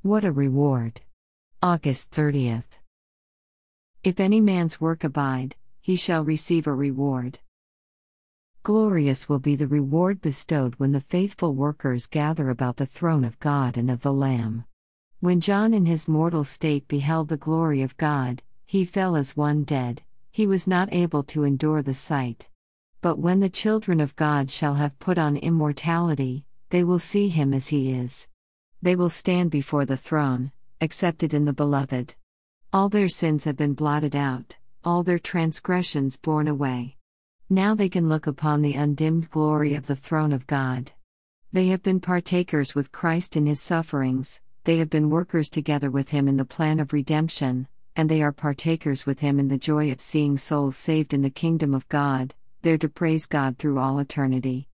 What a reward! August 30th. If any man's work abide, he shall receive a reward. Glorious will be the reward bestowed when the faithful workers gather about the throne of God and of the Lamb. When John in his mortal state beheld the glory of God, he fell as one dead, he was not able to endure the sight. But when the children of God shall have put on immortality, they will see him as he is. They will stand before the throne, accepted in the Beloved. All their sins have been blotted out, all their transgressions borne away. Now they can look upon the undimmed glory of the throne of God. They have been partakers with Christ in his sufferings, they have been workers together with him in the plan of redemption, and they are partakers with him in the joy of seeing souls saved in the kingdom of God, there to praise God through all eternity.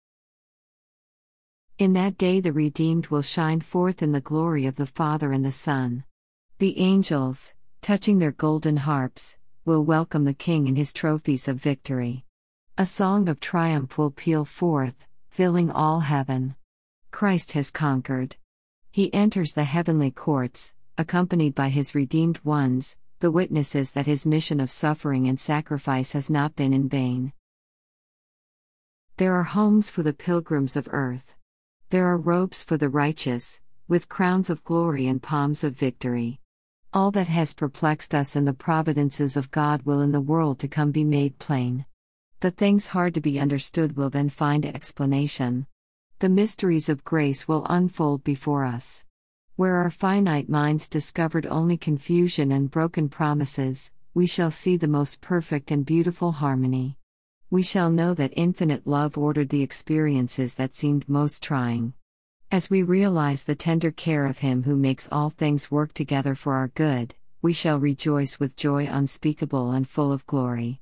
In that day the redeemed will shine forth in the glory of the Father and the Son. The angels, touching their golden harps, will welcome the King in his trophies of victory. A song of triumph will peal forth, filling all heaven. Christ has conquered. He enters the heavenly courts, accompanied by his redeemed ones, the witnesses that his mission of suffering and sacrifice has not been in vain. There are homes for the pilgrims of earth. There are robes for the righteous, with crowns of glory and palms of victory. All that has perplexed us in the providences of God will in the world to come be made plain. The things hard to be understood will then find explanation. The mysteries of grace will unfold before us. Where our finite minds discovered only confusion and broken promises, we shall see the most perfect and beautiful harmony. We shall know that infinite love ordered the experiences that seemed most trying. As we realize the tender care of him who makes all things work together for our good, we shall rejoice with joy unspeakable and full of glory.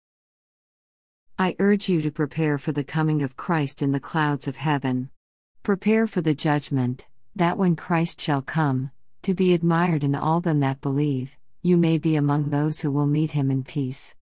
I urge you to prepare for the coming of Christ in the clouds of heaven. Prepare for the judgment, that when Christ shall come, to be admired in all them that believe, you may be among those who will meet him in peace.